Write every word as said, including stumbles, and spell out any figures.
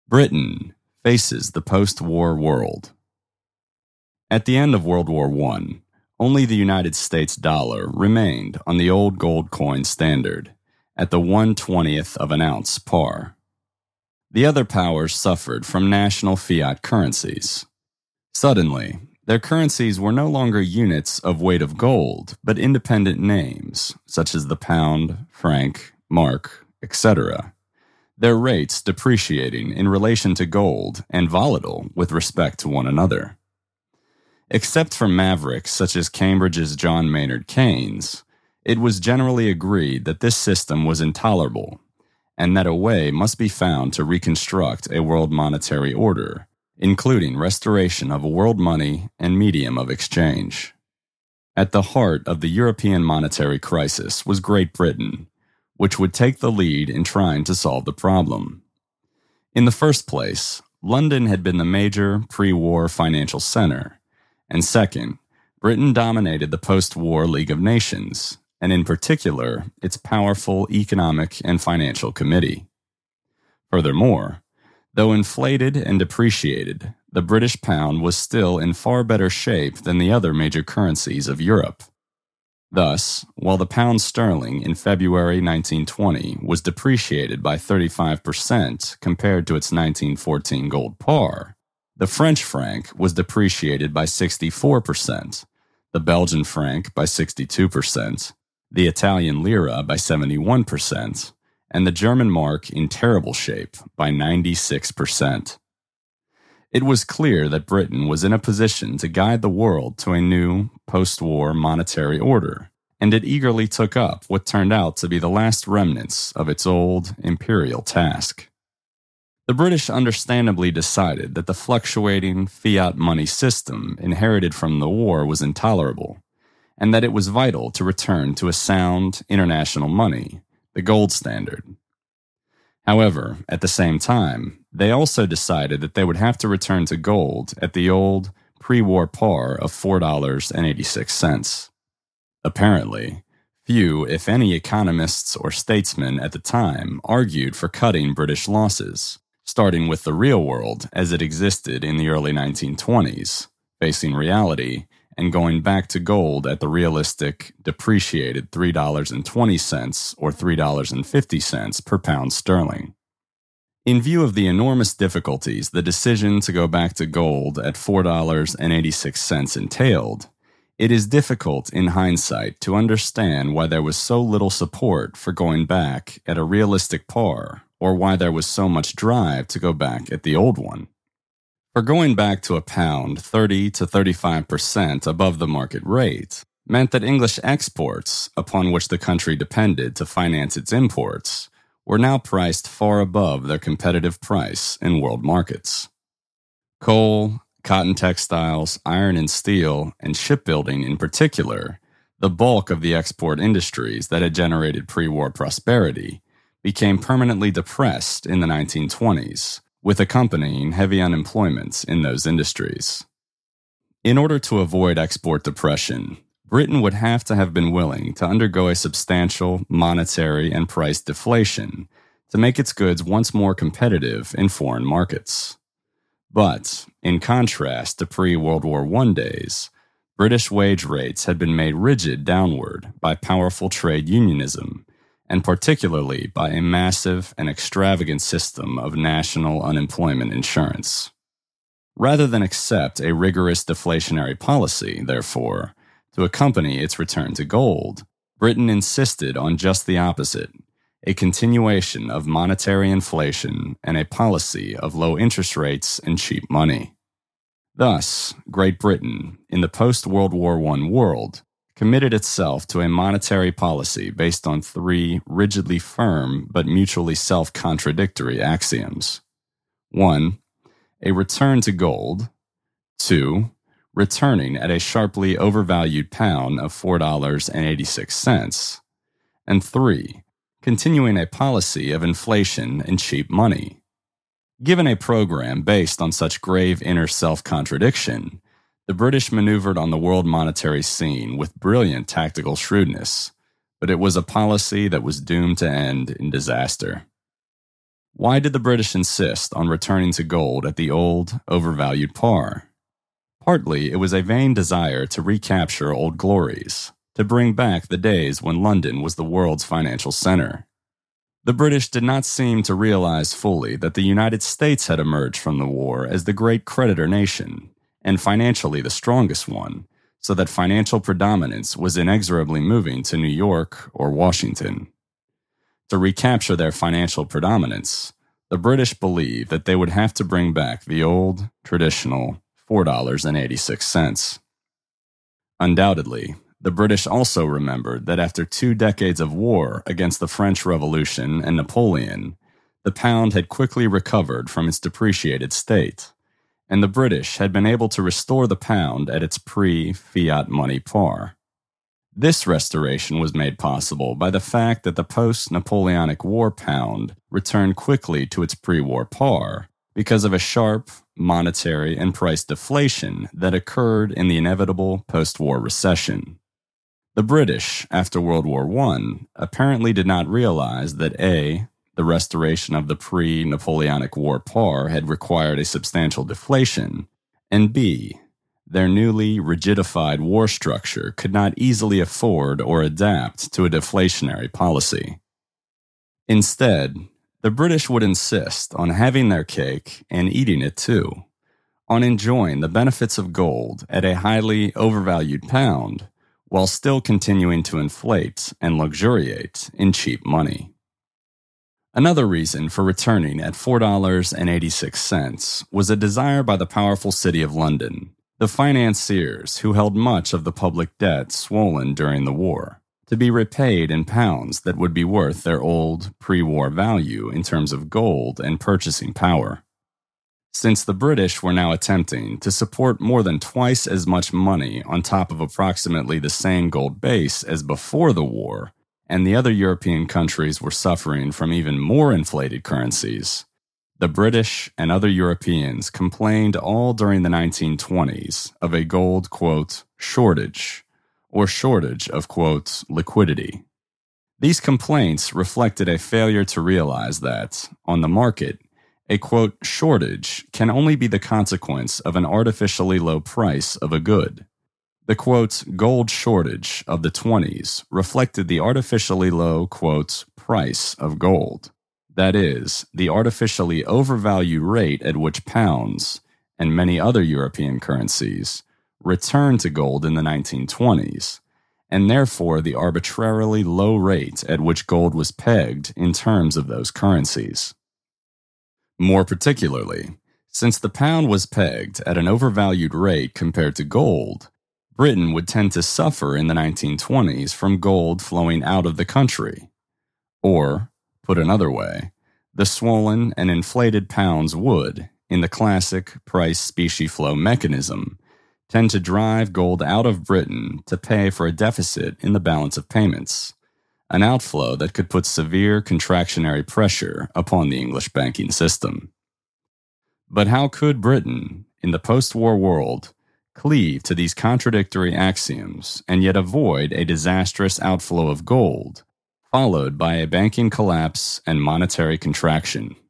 Britain faces the post-war world. At the end of World War One, only the United States dollar remained on the old gold coin standard at the one twentieth of an ounce par. The other powers suffered from national fiat currencies. Suddenly, their currencies were no longer units of weight of gold, but independent names, such as the pound, franc, mark, et cetera, their rates depreciating in relation to gold and volatile with respect to one another. Except for mavericks such as Cambridge's John Maynard Keynes, it was generally agreed that this system was intolerable, and that a way must be found to reconstruct a world monetary order, including restoration of a world money and medium of exchange. At the heart of the European monetary crisis was Great Britain, which would take the lead in trying to solve the problem. In the first place, London had been the major pre-war financial center, and second, Britain dominated the post-war League of Nations, and in particular, its powerful economic and financial committee. Furthermore, though inflated and depreciated, the British pound was still in far better shape than the other major currencies of Europe. Thus, while the pound sterling in February nineteen twenty was depreciated by thirty-five percent compared to its nineteen fourteen gold par, the French franc was depreciated by sixty-four percent, the Belgian franc by sixty-two percent, the Italian lira by seventy-one percent, and the German mark in terrible shape by ninety-six percent. It was clear that Britain was in a position to guide the world to a new, post-war monetary order, and it eagerly took up what turned out to be the last remnants of its old imperial task. The British understandably decided that the fluctuating fiat money system inherited from the war was intolerable, and that it was vital to return to a sound international money, the gold standard. However, at the same time, they also decided that they would have to return to gold at the old pre-war par of four dollars and eighty-six cents. Apparently, few, if any, economists or statesmen at the time argued for cutting British losses, starting with the real world as it existed in the early nineteen twenties, facing reality, and going back to gold at the realistic, depreciated three dollars and twenty cents or three dollars and fifty cents per pound sterling. In view of the enormous difficulties the decision to go back to gold at four dollars and eighty-six cents entailed, it is difficult in hindsight to understand why there was so little support for going back at a realistic par, or why there was so much drive to go back at the old one. For going back to a pound thirty to thirty-five percent above the market rate meant that English exports, upon which the country depended to finance its imports, were now priced far above their competitive price in world markets. Coal, cotton textiles, iron and steel, and shipbuilding in particular, the bulk of the export industries that had generated pre-war prosperity, became permanently depressed in the nineteen twenties, with accompanying heavy unemployment in those industries. In order to avoid export depression, Britain would have to have been willing to undergo a substantial monetary and price deflation to make its goods once more competitive in foreign markets. But, in contrast to pre-World War One days, British wage rates had been made rigid downward by powerful trade unionism, and particularly by a massive and extravagant system of national unemployment insurance. Rather than accept a rigorous deflationary policy, therefore, to accompany its return to gold, Britain insisted on just the opposite, a continuation of monetary inflation and a policy of low interest rates and cheap money. Thus, Great Britain, in the post-World War One world, committed itself to a monetary policy based on three rigidly firm but mutually self-contradictory axioms. One, a return to gold. Two, returning at a sharply overvalued pound of four dollars and eighty-six cents. And three, continuing a policy of inflation and cheap money. Given a program based on such grave inner self-contradiction, the British maneuvered on the world monetary scene with brilliant tactical shrewdness, but it was a policy that was doomed to end in disaster. Why did the British insist on returning to gold at the old, overvalued par? Partly, it was a vain desire to recapture old glories, to bring back the days when London was the world's financial center. The British did not seem to realize fully that the United States had emerged from the war as the great creditor nation, and financially the strongest one, so that financial predominance was inexorably moving to New York or Washington. To recapture their financial predominance, the British believed that they would have to bring back the old, traditional four dollars and eighty-six cents. Undoubtedly, the British also remembered that after two decades of war against the French Revolution and Napoleon, the pound had quickly recovered from its depreciated state, and the British had been able to restore the pound at its pre-fiat money par. This restoration was made possible by the fact that the post-Napoleonic War pound returned quickly to its pre-war par because of a sharp monetary and price deflation that occurred in the inevitable post-war recession. The British, after World War One, apparently did not realize that A, the restoration of the pre-Napoleonic War par had required a substantial deflation, and B, their newly rigidified war structure could not easily afford or adapt to a deflationary policy. Instead, the British would insist on having their cake and eating it too, on enjoying the benefits of gold at a highly overvalued pound while still continuing to inflate and luxuriate in cheap money. Another reason for returning at four dollars and eighty-six cents was a desire by the powerful city of London, the financiers who held much of the public debt swollen during the war, to be repaid in pounds that would be worth their old, pre-war value in terms of gold and purchasing power. Since the British were now attempting to support more than twice as much money on top of approximately the same gold base as before the war, and the other European countries were suffering from even more inflated currencies, the British and other Europeans complained all during the nineteen twenties of a gold, quote, shortage, or shortage of, quote, liquidity. These complaints reflected a failure to realize that, on the market, a, quote, shortage can only be the consequence of an artificially low price of a good. The, quote, gold shortage of the twenties reflected the artificially low, quote, price of gold. That is, the artificially overvalued rate at which pounds, and many other European currencies, returned to gold in the nineteen twenties, and therefore the arbitrarily low rate at which gold was pegged in terms of those currencies. More particularly, since the pound was pegged at an overvalued rate compared to gold, Britain would tend to suffer in the nineteen twenties from gold flowing out of the country. Or, put another way, the swollen and inflated pounds would, in the classic price-specie flow mechanism, tend to drive gold out of Britain to pay for a deficit in the balance of payments, an outflow that could put severe contractionary pressure upon the English banking system. But how could Britain, in the post-war world, cleave to these contradictory axioms and yet avoid a disastrous outflow of gold, followed by a banking collapse and monetary contraction?